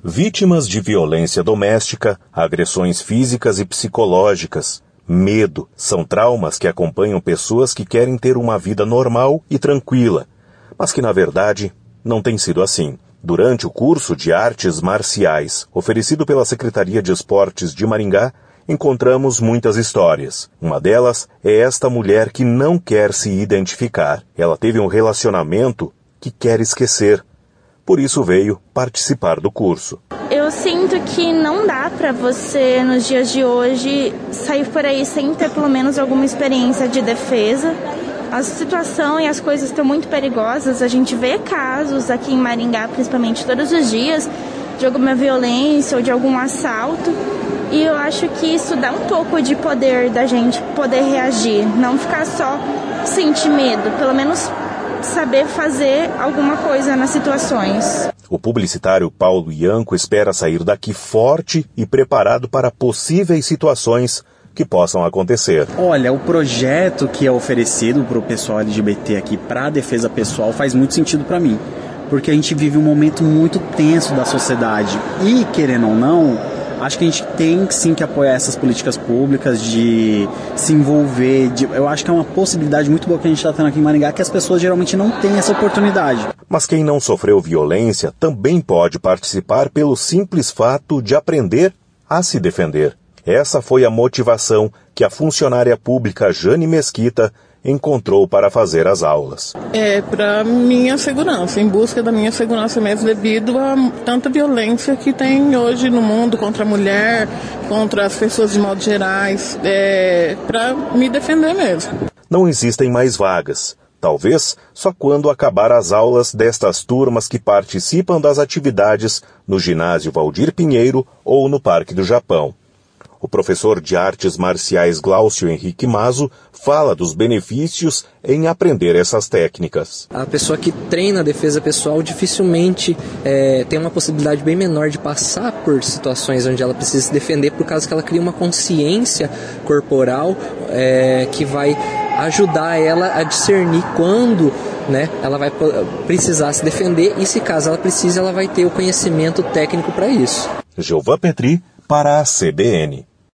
Vítimas de violência doméstica, agressões físicas e psicológicas, medo, são traumas que acompanham pessoas que querem ter uma vida normal e tranquila, mas que na verdade não tem sido assim. Durante o curso de Artes Marciais, oferecido pela Secretaria de Esportes de Maringá, encontramos muitas histórias. Uma delas é esta mulher que não quer se identificar. Ela teve um relacionamento que quer esquecer. Por isso veio participar do curso. Eu sinto que não dá para você, nos dias de hoje, sair por aí sem ter pelo menos alguma experiência de defesa. A situação e as coisas estão muito perigosas. A gente vê casos aqui em Maringá, principalmente todos os dias, de alguma violência ou de algum assalto. E eu acho que isso dá um pouco de poder da gente poder reagir. Não ficar só sentir medo, pelo menos saber fazer alguma coisa nas situações. O publicitário Paulo Ianco espera sair daqui forte e preparado para possíveis situações que possam acontecer. Olha, o projeto que é oferecido para o pessoal LGBT aqui para a defesa pessoal faz muito sentido para mim, porque a gente vive um momento muito tenso da sociedade e, querendo ou não, acho que a gente tem sim que apoiar essas políticas públicas, de se envolver, eu acho que é uma possibilidade muito boa que a gente está tendo aqui em Maringá, que as pessoas geralmente não têm essa oportunidade. Mas quem não sofreu violência também pode participar pelo simples fato de aprender a se defender. Essa foi a motivação que a funcionária pública Jane Mesquita encontrou para fazer as aulas. É para minha segurança, em busca da minha segurança mesmo, devido a tanta violência que tem hoje no mundo contra a mulher, contra as pessoas de modo gerais, para me defender mesmo. Não existem mais vagas. Talvez só quando acabar as aulas destas turmas que participam das atividades no ginásio Valdir Pinheiro ou no Parque do Japão. O professor de artes marciais Glaucio Henrique Mazo fala dos benefícios em aprender essas técnicas. A pessoa que treina a defesa pessoal dificilmente tem uma possibilidade bem menor de passar por situações onde ela precisa se defender, por causa que ela cria uma consciência corporal que vai ajudar ela a discernir quando ela vai precisar se defender e, se caso ela precise, ela vai ter o conhecimento técnico para isso. Gilvan Petri para a CBN.